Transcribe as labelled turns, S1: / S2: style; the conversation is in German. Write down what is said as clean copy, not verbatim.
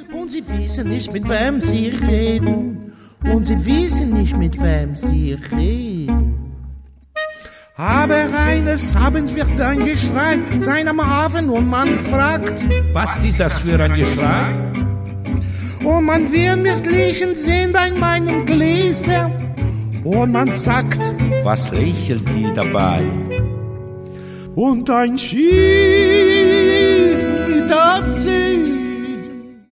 S1: und sie wissen nicht, mit wem sie reden. Und sie wissen nicht, mit wem sie reden. Aber eines Abends wird ein Geschrei sein am Hafen und man fragt,
S2: was ist das für ein Geschrei?
S1: Und man wird mich liegen sehen bei meinem Gläser. Und man sagt,
S2: was lächelt die dabei?
S1: Und ein Schiff mit der See